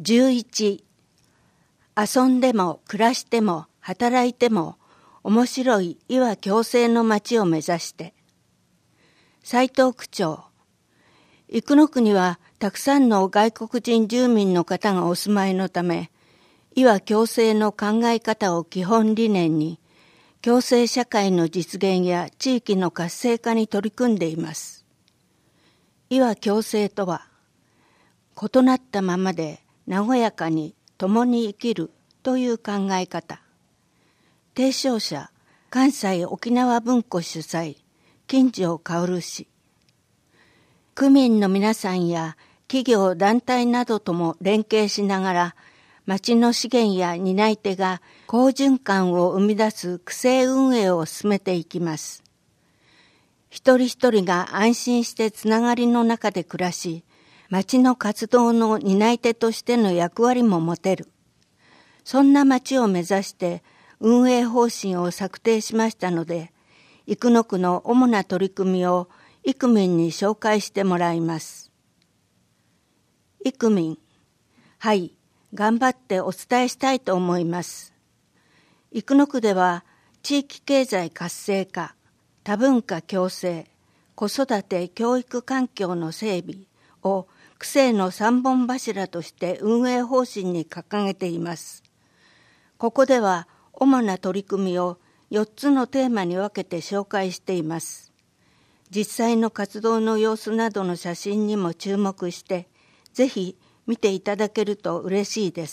11、遊んでも暮らしても働いても面白いいわ共生の町を目指して。斉藤区長、生野区にはたくさんの外国人住民の方がお住まいのため、いわ共生の考え方を基本理念に、共生社会の実現や地域の活性化に取り組んでいます。いわ共生とは、異なったままで和やかに共に生きるという考え方。提唱者、関西沖縄文庫主催、金城薫氏。区民の皆さんや企業団体などとも連携しながら、町の資源や担い手が好循環を生み出す区政運営を進めていきます。一人一人が安心してつながりの中で暮らし、町の活動の担い手としての役割も持てる。そんな町を目指して運営方針を策定しましたので、生野区の主な取り組みを生民に紹介してもらいます。生民、はい。頑張ってお伝えしたいと思います。生野区では地域経済活性化、多文化共生、子育て教育環境の整備を区政の3本柱として運営方針に掲げています。ここでは主な取り組みを4つのテーマに分けて紹介しています。実際の活動の様子などの写真にも注目して、ぜひ見ていただけると嬉しいです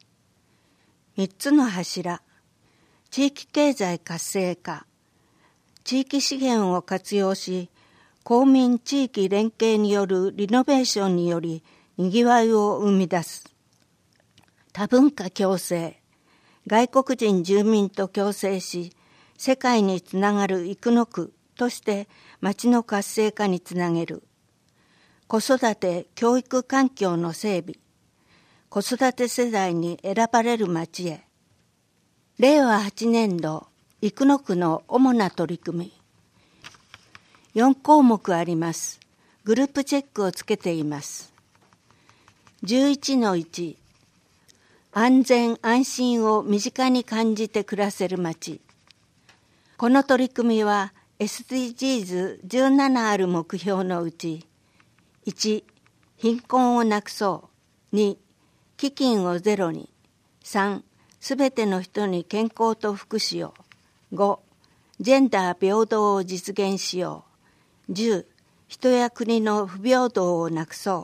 。3つの柱、地域経済活性化、地域資源を活用し、公民地域連携によるリノベーションによりにぎわいを生み出す。多文化共生、外国人住民と共生し、世界につながる生野区として町の活性化につなげる。子育て・教育環境の整備、子育て世代に選ばれる町へ。令和8年度、生野区の主な取り組み。4項目あります。グループチェックをつけています。11-1、安全・安心を身近に感じて暮らせる町。この取り組みは SDGs17 ある目標のうち、1、貧困をなくそう。2、飢饉をゼロに。3、すべての人に健康と福祉を。5、ジェンダー平等を実現しよう。10、人や国の不平等をなくそう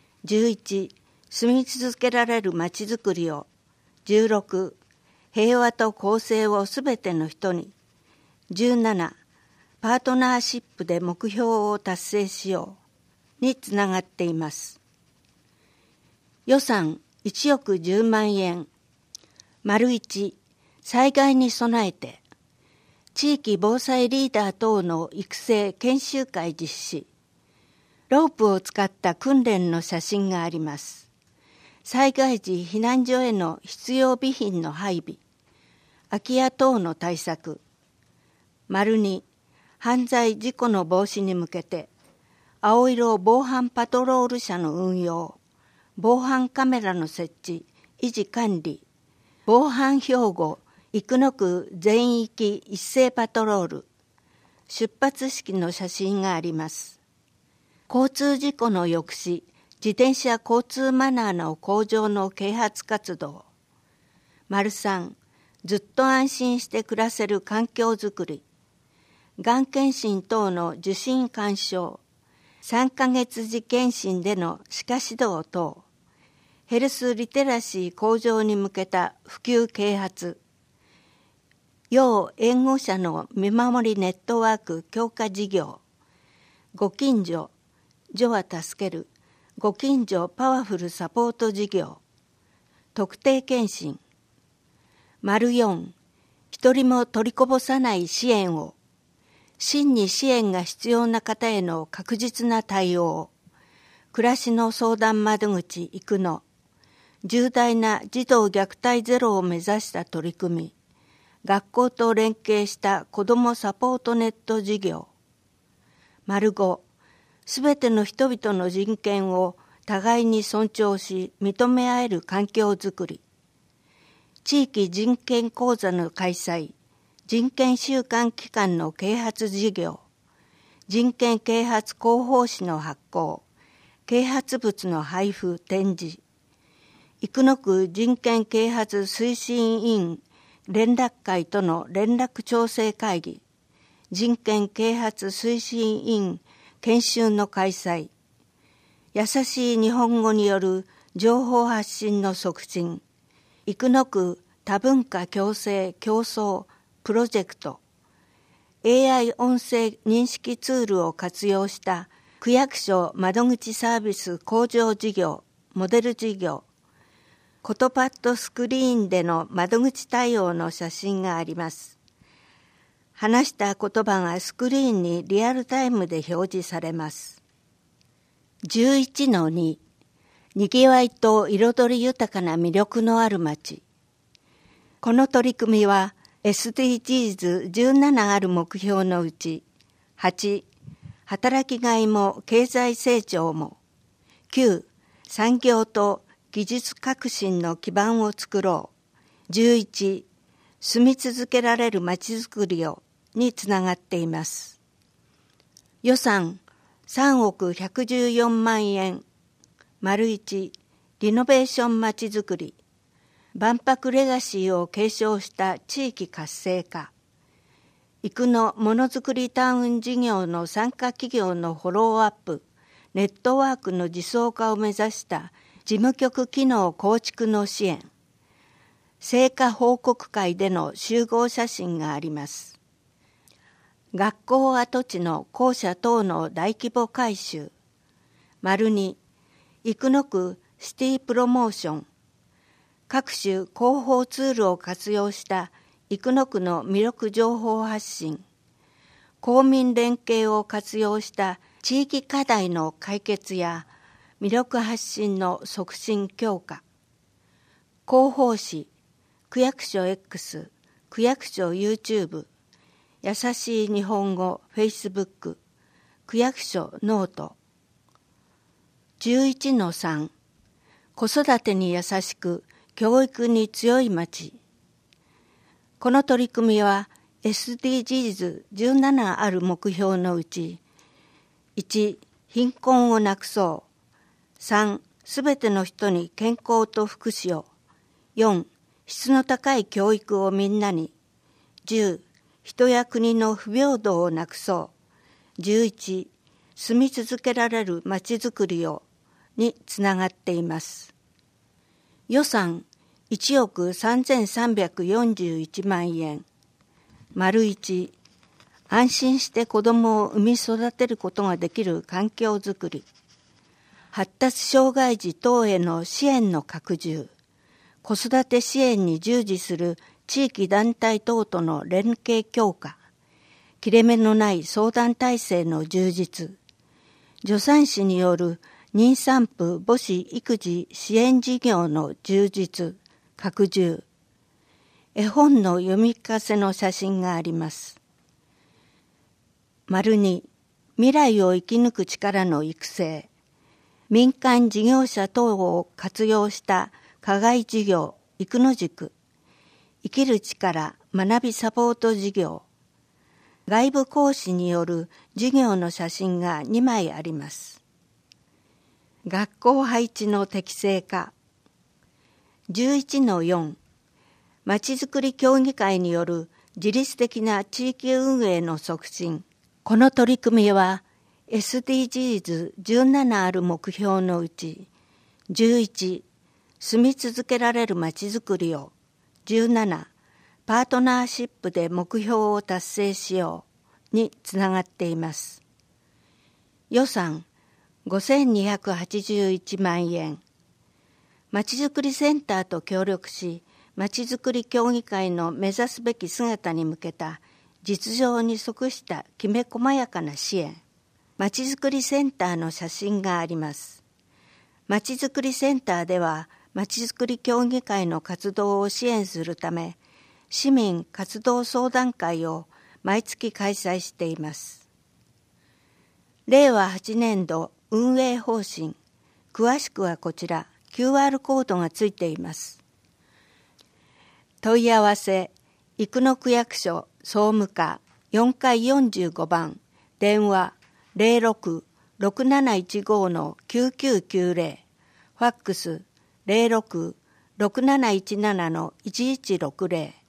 。11、住み続けられるまちづくりを。16、平和と公正をすべての人に。17、パートナーシップで目標を達成しよう。につながっています。予算1億10万円。1、災害に備えて、地域防災リーダー等の育成研修会実施。ロープを使った訓練の写真があります。災害時避難所への必要備品の配備。空き家等の対策。2、犯罪事故の防止に向けて、青色防犯パトロール車の運用、防犯カメラの設置、維持管理、防犯標語、生野区全域一斉パトロール、出発式の写真があります。交通事故の抑止、自転車交通マナーの向上の啓発活動。3、ずっと安心して暮らせる環境づくり、がん検診等の受診勧奨、3ヶ月次検診での歯科指導等、ヘルスリテラシー向上に向けた普及啓発、要援護者の見守りネットワーク強化事業、ご近所、助は助ける、ご近所パワフルサポート事業、特定健診。4、一人も取りこぼさない支援を、真に支援が必要な方への確実な対応、暮らしの相談窓口生野、重大な児童虐待ゼロを目指した取り組み、学校と連携した子どもサポートネット事業。5、すべての人々の人権を互いに尊重し認め合える環境づくり、地域人権講座の開催、人権週間期間の啓発事業、人権啓発広報誌の発行、啓発物の配布展示、生野区人権啓発推進委員連絡会との連絡調整会議、人権啓発推進委員研修の開催、優しい日本語による情報発信の促進、生野区多文化共生競争プロジェクト、AI 音声認識ツールを活用した区役所窓口サービス向上事業、モデル事業、コトパッドスクリーンでの窓口対応の写真があります。話した言葉がスクリーンにリアルタイムで表示されます。11-2 にぎわいと彩り豊かな魅力のある街。この取り組みは SDGs17 ある目標のうち8、働きがいも経済成長も、9、産業と技術革新の基盤を作ろう、11、住み続けられる街づくりをにつながっています。予算3億114万円、1、リノベーションまちづくり、万博レガシーを継承した地域活性化、生野ものづくりタウン事業の参加企業のフォローアップ、ネットワークの自走化を目指した事務局機能構築の支援、成果報告会での集合写真があります。学校跡地の校舎等の大規模改修、2、生野区シティプロモーション、各種広報ツールを活用した生野区の魅力情報発信、公民連携を活用した地域課題の解決や魅力発信の促進強化、広報誌、区役所 X、区役所 YouTube、優しい日本語 Facebook、区役所ノート。11-3 子育てに優しく教育に強い町。この取り組みは SDGs17 ある目標のうち1、貧困をなくそう、3、すべての人に健康と福祉を、4、質の高い教育をみんなに、10、人や国の不平等をなくそう、11、住み続けられるまちづくりをにつながっています。予算1億3341万円、1、安心して子どもを産み育てることができる環境づくり、発達障害児等への支援の拡充、子育て支援に従事する地域団体等との連携強化、切れ目のない相談体制の充実、助産師による妊産婦母子育児支援事業の充実、拡充、絵本の読み聞かせの写真があります。2、未来を生き抜く力の育成、民間事業者等を活用した課外事業、生野塾、生きる力学びサポート事業、外部講師による授業の写真が2枚あります。学校配置の適正化、11-4、まちづくり協議会による自律的な地域運営の促進。この取り組みは SDGs17 ある目標のうち11、住み続けられるまちづくりを、17、パートナーシップで目標を達成しようにつながっています。予算5281万円。まちづくりセンターと協力し、まちづくり協議会の目指すべき姿に向けた実情に即したきめ細やかな支援。まちづくりセンターの写真があります。まちづくりセンターでは、まちづくり協議会の活動を支援するため、市民活動相談会を毎月開催しています。令和8年度運営方針、 詳しくはこちら QR コードがついています。問い合わせ生野区役所総務課4階45番電話 06-6715-9990 ファックス 06-6717-1160